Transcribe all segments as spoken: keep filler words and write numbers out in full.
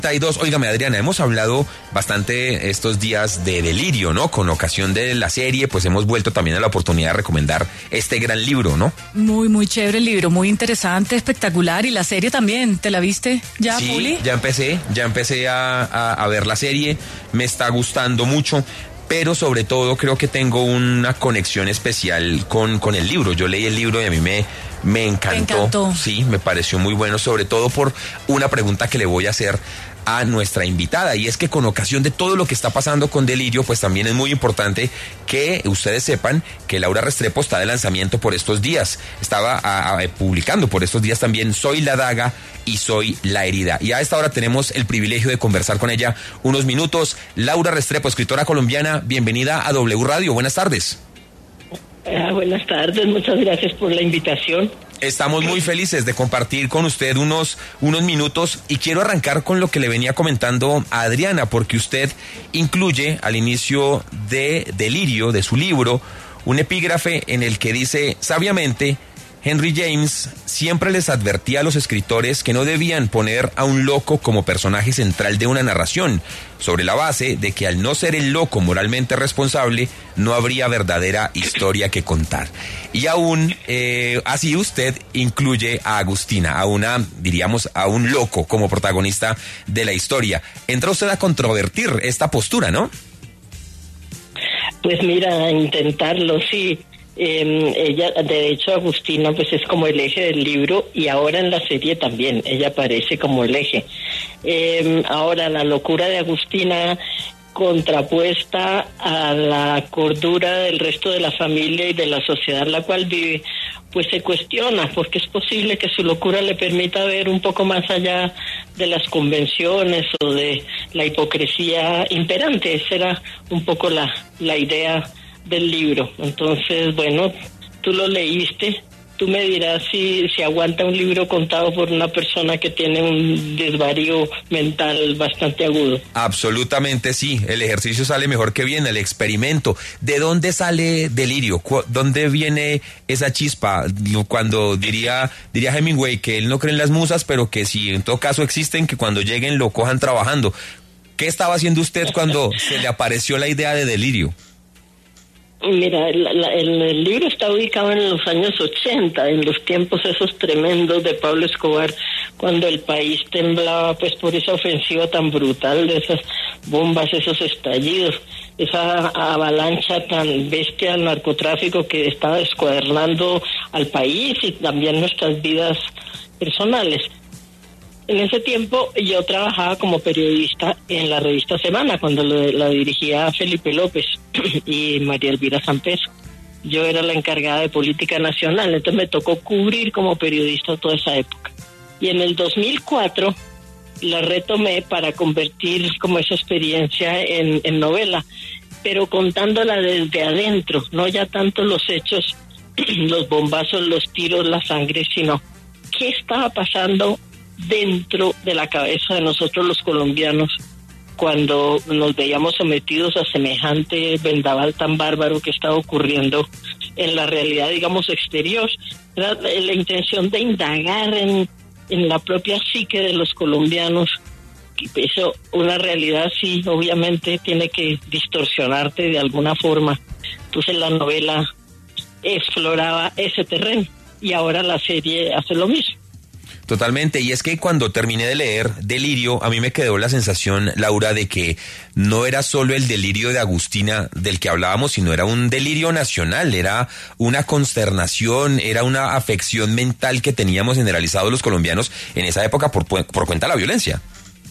y dos. Óigame, Adriana, hemos hablado bastante estos días de Delirio, ¿no? Con ocasión de la serie, pues hemos vuelto también a la oportunidad de recomendar este gran libro, ¿no? Muy, muy chévere el libro, muy interesante, espectacular. Y la serie también, ¿te la viste ya, sí, Puli? ya empecé, ya empecé a, a, a ver la serie, me está gustando mucho. Pero sobre todo creo que tengo una conexión especial con, con el libro. Yo leí el libro y a mí me, me encantó. Me encantó. Sí, me pareció muy bueno, sobre todo por una pregunta que le voy a hacer a nuestra invitada, y es que con ocasión de todo lo que está pasando con Delirio, pues también es muy importante que ustedes sepan que Laura Restrepo está de lanzamiento por estos días, estaba a, a, publicando por estos días también Soy la daga y Soy la herida, y a esta hora tenemos el privilegio de conversar con ella unos minutos. Laura Restrepo, escritora colombiana, bienvenida a W Radio, buenas tardes. Ah, buenas tardes, muchas gracias por la invitación. Estamos muy felices de compartir con usted unos, unos minutos, y quiero arrancar con lo que le venía comentando a Adriana, porque usted incluye al inicio de Delirio, de su libro, un epígrafe en el que dice: sabiamente, Henry James siempre les advertía a los escritores que no debían poner a un loco como personaje central de una narración, sobre la base de que al no ser el loco moralmente responsable, no habría verdadera historia que contar. Y aún eh, así usted incluye a Agustina, a una, diríamos, a un loco como protagonista de la historia. Entra usted a controvertir esta postura, ¿no? Pues mira, intentarlo, sí. Eh, ella, de hecho, Agustina pues es como el eje del libro, y ahora en la serie también ella aparece como el eje. Eh, ahora la locura de Agustina contrapuesta a la cordura del resto de la familia y de la sociedad en la cual vive, pues se cuestiona, porque es posible que su locura le permita ver un poco más allá de las convenciones o de la hipocresía imperante. Esa era un poco la, la idea del libro. Entonces, bueno, tú lo leíste, tú me dirás si, si aguanta un libro contado por una persona que tiene un desvarío mental bastante agudo. Absolutamente sí, el ejercicio sale mejor que bien, el experimento. ¿De dónde sale Delirio? ¿Dónde viene esa chispa? Cuando diría, diría Hemingway que él no cree en las musas, pero que si en todo caso existen, que cuando lleguen lo cojan trabajando. ¿Qué estaba haciendo usted cuando se le apareció la idea de Delirio? Mira, el, el, el libro está ubicado en los años ochenta, en los tiempos esos tremendos de Pablo Escobar, cuando el país temblaba pues por esa ofensiva tan brutal de esas bombas, esos estallidos, esa avalancha tan bestia al narcotráfico que estaba descuadernando al país y también nuestras vidas personales. En ese tiempo yo trabajaba como periodista en la revista Semana, cuando lo, la dirigía Felipe López y María Elvira Sampeso. Yo era la encargada de política nacional, entonces me tocó cubrir como periodista toda esa época. Y en el dos mil cuatro la retomé para convertir como esa experiencia en, en novela, pero contándola desde adentro, no ya tanto los hechos, los bombazos, los tiros, la sangre, sino qué estaba pasando dentro de la cabeza de nosotros los colombianos cuando nos veíamos sometidos a semejante vendaval tan bárbaro que estaba ocurriendo en la realidad, digamos, exterior. Era la intención de indagar en, en la propia psique de los colombianos. Eso, una realidad sí, obviamente tiene que distorsionarte de alguna forma. Entonces la novela exploraba ese terreno y ahora la serie hace lo mismo. Totalmente, y es que cuando terminé de leer Delirio, a mí me quedó la sensación, Laura, de que no era solo el delirio de Agustina del que hablábamos, sino era un delirio nacional, era una consternación, era una afección mental que teníamos generalizados los colombianos en esa época por, por cuenta de la violencia.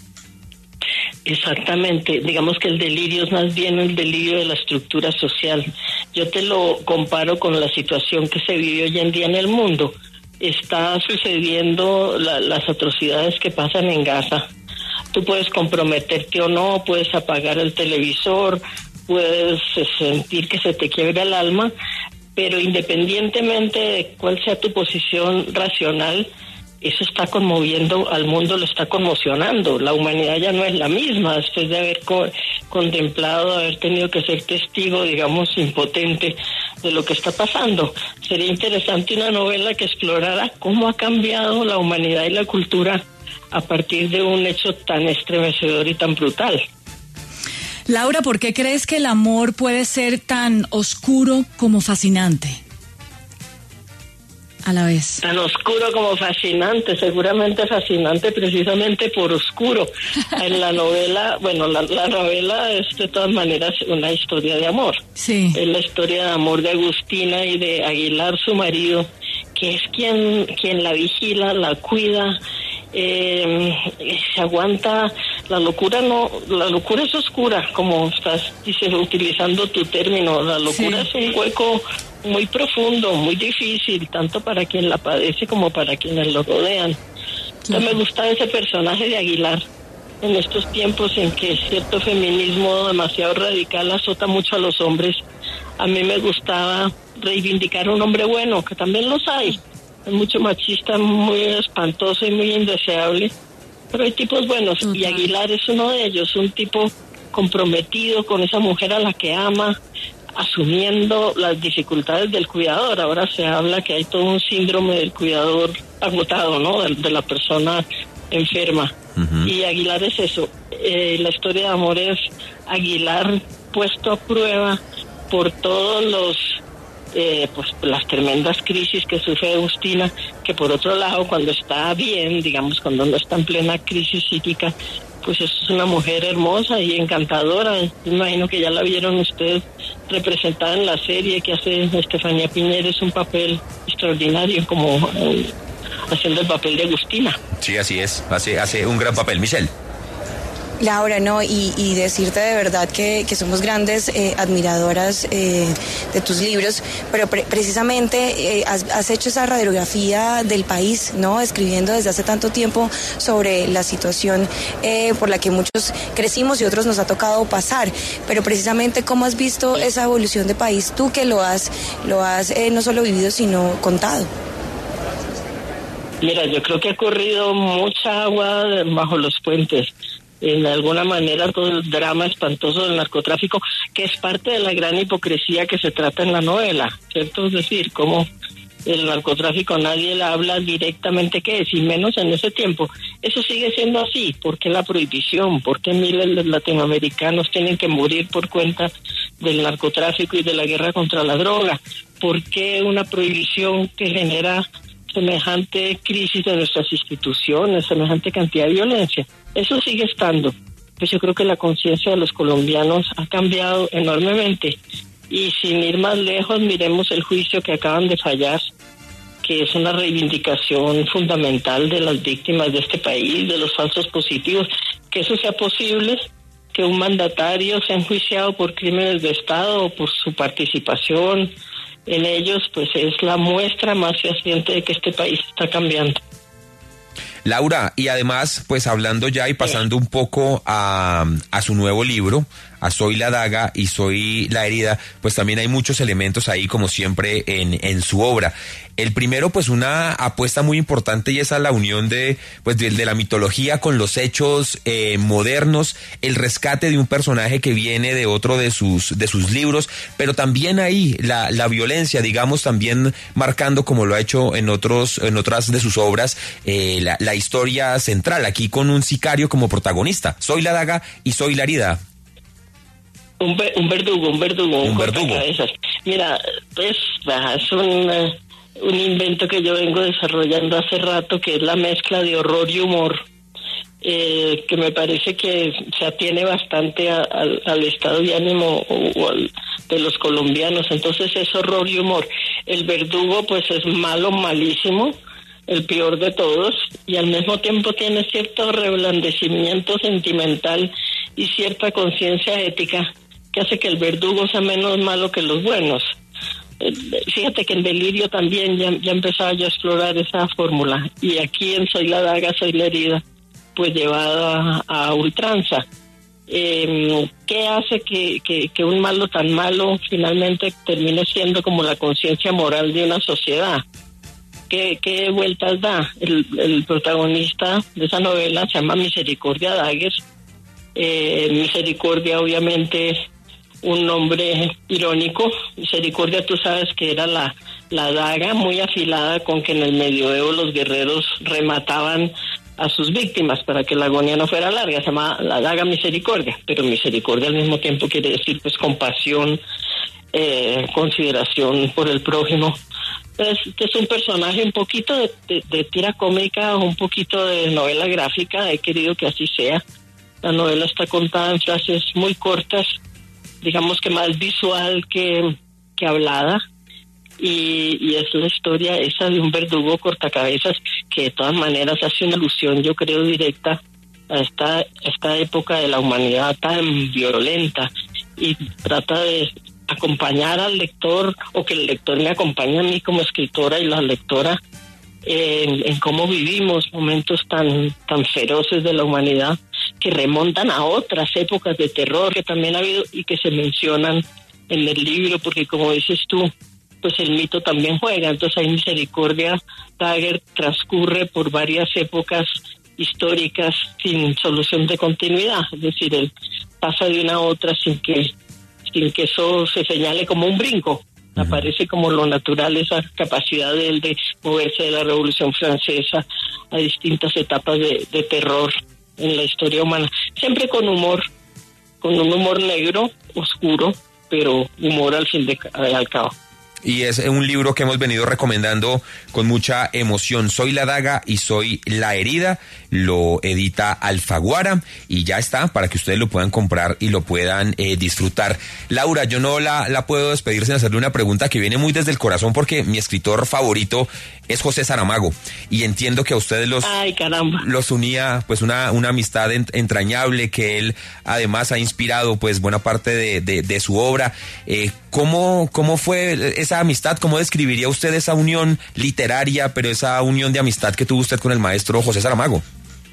Exactamente, digamos que el delirio es más bien el delirio de la estructura social. Yo te lo comparo con la situación que se vive hoy en día en el mundo. Está sucediendo la, las atrocidades que pasan en Gaza. Tú puedes comprometerte o no, puedes apagar el televisor, puedes sentir que se te quiebra el alma, pero independientemente de cuál sea tu posición racional, eso está conmoviendo al mundo, lo está conmocionando. La humanidad ya no es la misma después de haber co- contemplado, haber tenido que ser testigo, digamos, impotente de lo que está pasando. Sería interesante una novela que explorara cómo ha cambiado la humanidad y la cultura a partir de un hecho tan estremecedor y tan brutal. Laura, ¿por qué crees que el amor puede ser tan oscuro como fascinante a la vez? Tan oscuro como fascinante, seguramente fascinante precisamente por oscuro. En la novela, bueno, la, la novela es de todas maneras una historia de amor. Sí. Es la historia de amor de Agustina y de Aguilar, su marido, que es quien, quien la vigila, la cuida, eh, se aguanta. La locura no, la locura es oscura, como estás dices, utilizando tu término. La locura sí. Es un hueco muy profundo, muy difícil, tanto para quien la padece como para quienes lo rodean. Claro. Me gusta ese personaje de Aguilar en estos tiempos en que cierto feminismo demasiado radical azota mucho a los hombres. A mí me gustaba reivindicar a un hombre bueno, que también los hay. Hay mucho machista muy espantoso y muy indeseable, pero hay tipos buenos. Uh-huh. Y Aguilar es uno de ellos, un tipo comprometido con esa mujer a la que ama, asumiendo las dificultades del cuidador. Ahora se habla que hay todo un síndrome del cuidador agotado, ¿no? De, de la persona enferma. Uh-huh. Y Aguilar es eso. Eh, la historia de amor es Aguilar puesto a prueba por todos los eh, pues las tremendas crisis que sufre Agustina, que por otro lado cuando está bien, digamos cuando no está en plena crisis psíquica, pues es una mujer hermosa y encantadora. Me imagino que ya la vieron ustedes representada en la serie que hace Estefanía Piñeres, un papel extraordinario como eh, haciendo el papel de Agustina. Sí, así es, hace, hace un gran papel. Michelle. Laura, no, y, y decirte de verdad que, que somos grandes eh, admiradoras eh, de tus libros, pero pre- precisamente eh, has, has hecho esa radiografía del país, ¿no? Escribiendo desde hace tanto tiempo sobre la situación eh, por la que muchos crecimos y otros nos ha tocado pasar, pero precisamente cómo has visto esa evolución de país, tú que lo has, lo has eh, no solo vivido sino contado. Mira, yo creo que ha corrido mucha agua bajo los puentes. En alguna manera todo el drama espantoso del narcotráfico, que es parte de la gran hipocresía que se trata en la novela, ¿cierto? Es decir, como el narcotráfico nadie le habla directamente qué es, y menos en ese tiempo. Eso sigue siendo así. ¿Por qué la prohibición? ¿Por qué miles de latinoamericanos tienen que morir por cuenta del narcotráfico y de la guerra contra la droga? ¿Por qué una prohibición que genera semejante crisis de nuestras instituciones, semejante cantidad de violencia? Eso sigue estando. Pues yo creo que la conciencia de los colombianos ha cambiado enormemente. Y sin ir más lejos, miremos el juicio que acaban de fallar, que es una reivindicación fundamental de las víctimas de este país, de los falsos positivos. Que eso sea posible, que un mandatario sea enjuiciado por crímenes de Estado o por su participación en ellos, pues es la muestra más fehaciente de que este país está cambiando. Laura, y además, pues hablando ya y pasando un poco a, a su nuevo libro, a Soy la daga y Soy la herida, pues también hay muchos elementos ahí, como siempre, en, en su obra. El primero, pues una apuesta muy importante, y esa es la unión de, pues, de, de la mitología con los hechos eh, modernos, el rescate de un personaje que viene de otro de sus, de sus libros, pero también ahí la, la violencia, digamos, también marcando, como lo ha hecho en otros, en otras de sus obras, eh, la, la historia central, aquí con un sicario como protagonista. Soy la daga y Soy la herida. Un, ver, un verdugo, un verdugo, un, un verdugo. Mira, es, es un, un invento que yo vengo desarrollando hace rato, que es la mezcla de horror y humor, eh, que me parece que se atiene bastante a, a, al estado de ánimo o, o al, de los colombianos. Entonces es horror y humor. El verdugo pues es malo, malísimo, el peor de todos, y al mismo tiempo tiene cierto reblandecimiento sentimental y cierta conciencia ética que hace que el verdugo sea menos malo que los buenos. Eh, fíjate que en Delirio también ya, ya empezaba yo a explorar esa fórmula, y aquí en Soy la daga, Soy la herida, pues llevada a, a ultranza. Eh, ¿Qué hace que, que, que un malo tan malo finalmente termine siendo como la conciencia moral de una sociedad? ¿Qué, qué vueltas da? El, el protagonista de esa novela se llama Misericordia Dagger. Eh, Misericordia, obviamente, un nombre irónico. Misericordia, tú sabes que era la, la daga muy afilada con que en el medioevo los guerreros remataban a sus víctimas para que la agonía no fuera larga. Se llama La Daga Misericordia, pero misericordia al mismo tiempo quiere decir pues compasión, eh, consideración por el prójimo. Es, es un personaje un poquito de, de, de tira cómica, un poquito de novela gráfica. He querido que así sea. La novela está contada en frases muy cortas, digamos que más visual que, que hablada. Y, y es la historia esa de un verdugo cortacabezas que de todas maneras hace una alusión, yo creo, directa a esta, esta época de la humanidad tan violenta, y trata de acompañar al lector, o que el lector me acompañe a mí como escritora y la lectora en, en cómo vivimos momentos tan, tan feroces de la humanidad que remontan a otras épocas de terror que también ha habido y que se mencionan en el libro, porque como dices tú, pues el mito también juega. Entonces hay Misericordia Dagger transcurre por varias épocas históricas sin solución de continuidad, es decir, él pasa de una a otra sin que sin que eso se señale como un brinco. Uh-huh. Aparece como lo natural esa capacidad de él de moverse de la Revolución Francesa a distintas etapas de, de terror en la historia humana, siempre con humor, con un humor negro, oscuro, pero humor al fin de al cabo. Y es un libro que hemos venido recomendando con mucha emoción. Soy la daga y soy la herida. Lo edita Alfaguara y ya está para que ustedes lo puedan comprar y lo puedan eh, disfrutar. Laura, yo no la, la puedo despedir sin hacerle una pregunta que viene muy desde el corazón, porque mi escritor favorito es José Saramago y entiendo que a ustedes los, Ay, caramba. los unía pues una, una amistad ent, entrañable, que él además ha inspirado pues buena parte de, de, de su obra. Eh, ¿cómo, ¿Cómo fue esa amistad? ¿Cómo describiría usted esa unión literaria, pero esa unión de amistad que tuvo usted con el maestro José Saramago?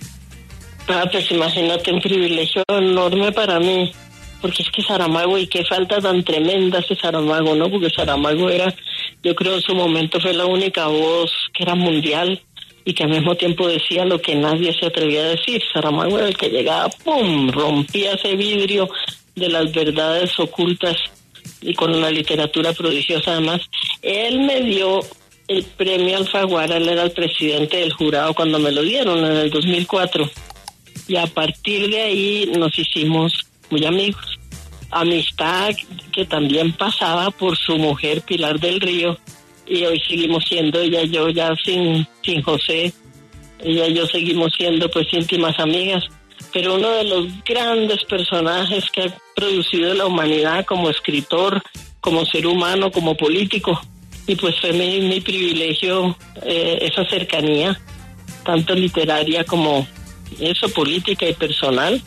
Ah, pues imagínate, un privilegio enorme para mí, porque es que Saramago, y qué falta tan tremenda ese Saramago, ¿no? Porque Saramago era, yo creo en su momento fue la única voz que era mundial y que al mismo tiempo decía lo que nadie se atrevía a decir. Saramago era el que llegaba, ¡pum!, rompía ese vidrio de las verdades ocultas y con una literatura prodigiosa. Además, él me dio el premio Alfaguara, él era el presidente del jurado cuando me lo dieron en el dos mil cuatro. Y a partir de ahí nos hicimos muy amigos. Amistad que también pasaba por su mujer Pilar del Río, y hoy seguimos siendo, ella y yo, ya sin, sin José, ella y yo seguimos siendo pues íntimas amigas. Pero uno de los grandes personajes que ha producido la humanidad como escritor, como ser humano, como político. Y pues fue mi, mi privilegio eh, esa cercanía, tanto literaria como eso, política y personal.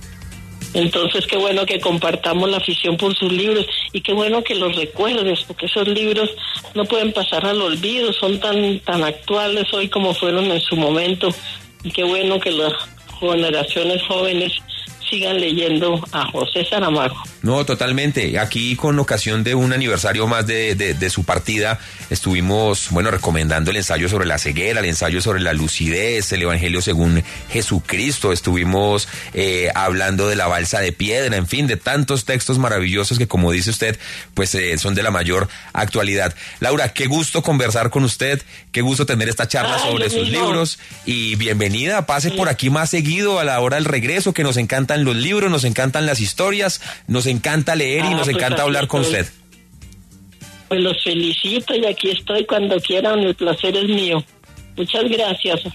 Entonces qué bueno que compartamos la afición por sus libros, y qué bueno que los recuerdes, porque esos libros no pueden pasar al olvido, son tan, tan actuales hoy como fueron en su momento, y qué bueno que las generaciones jóvenes sigan leyendo a José Saramago. No, totalmente. Aquí, con ocasión de un aniversario más de, de, de su partida, estuvimos, bueno, recomendando el ensayo sobre la ceguera, el ensayo sobre la lucidez, el Evangelio según Jesucristo. Estuvimos eh, hablando de la balsa de piedra, en fin, de tantos textos maravillosos que, como dice usted, pues eh, son de la mayor actualidad. Laura, qué gusto conversar con usted, qué gusto tener esta charla Ay, sobre sus mismo. libros, y bienvenida, pase sí. por aquí más seguido a la hora del regreso, que nos encantan los libros, nos encantan las historias, nos encanta leer y ah, nos pues encanta hablar con usted. Pues los felicito y aquí estoy cuando quieran, el placer es mío. Muchas gracias.